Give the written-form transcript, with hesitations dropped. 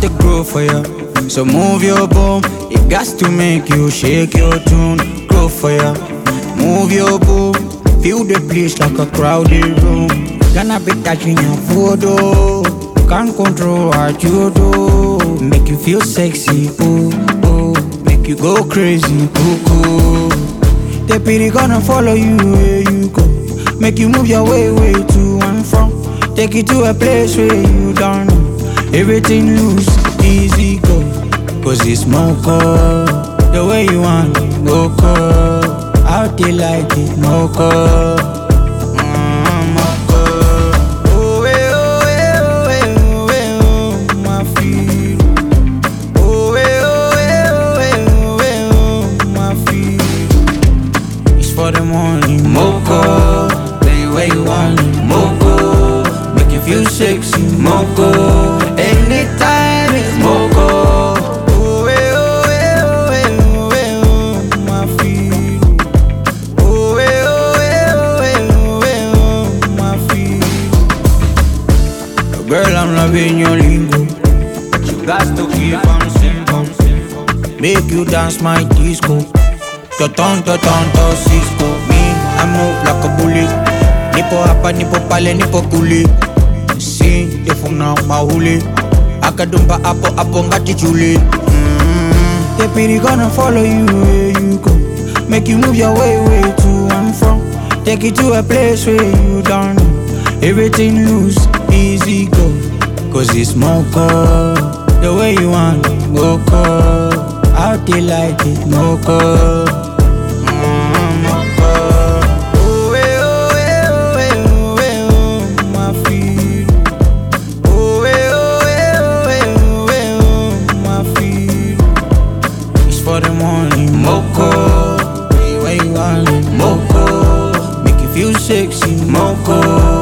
to grow for ya. So move your boom, it got to make you shake your tune. Grow for ya, move your boom, feel the place like a crowded room. Gonna be touching your photo, can't control what you do. Make you feel sexy, ooh, ooh. Make you go crazy, ooh, ooh. The pity gonna follow you where you go. Make you move your way to and from. Take you to a place where you don't know. Everything loose, easy go. Cause it's Moco. The way you want it, Moco. Out there like it, Moco. Moco. Oh, eh, oh, eh, oh, eh, oh, eh, oh, my feel. Oh, eh, oh, eh, oh, eh, oh, eh, oh, my feel. It's for the morning, Moco. Way you want it, Moco. Make you feel sexy, Moco. Anytime it's Moco. Oh, eh, oh, eh, oh, eh, oh, eh, oh, my feel. Oh, eh, oh, eh, oh, eh, oh, eh, oh, my feel. Girl, I'm loving your lingo, but you got to keep on simple. Make you dance my disco. To Cisco. Me, I move like a bullet. Nipo hapa, nipo pale, nipo kule. Si, yefuna mahule. Akadumba apo ngati chule. The pity gonna follow you where you go. Make you move your way to and from. Take you to a place where you don't know. Everything loose, easy go. Cause it's Moco. The way you want it, Moco. Out there like it, Moco. For the morning, Moco. Way you want it, Moco. Make you feel sexy, Moco.